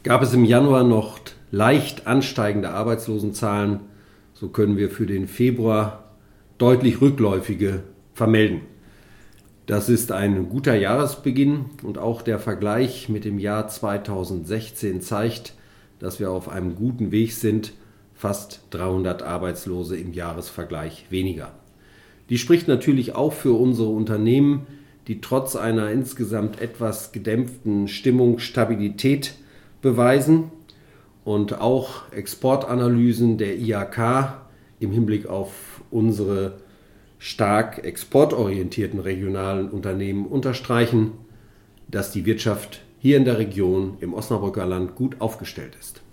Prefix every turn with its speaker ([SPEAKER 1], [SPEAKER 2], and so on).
[SPEAKER 1] Gab es im Januar noch leicht ansteigende Arbeitslosenzahlen, so können wir für den Februar deutlich rückläufige vermelden. Das ist ein guter Jahresbeginn und auch der Vergleich mit dem Jahr 2016 zeigt, dass wir auf einem guten Weg sind, fast 300 Arbeitslose im Jahresvergleich weniger. Dies spricht natürlich auch für unsere Unternehmen, die trotz einer insgesamt etwas gedämpften Stimmung Stabilität beweisen, und auch Exportanalysen der IHK im Hinblick auf unsere stark exportorientierten regionalen Unternehmen unterstreichen, dass die Wirtschaft hier in der Region im Osnabrücker Land gut aufgestellt ist.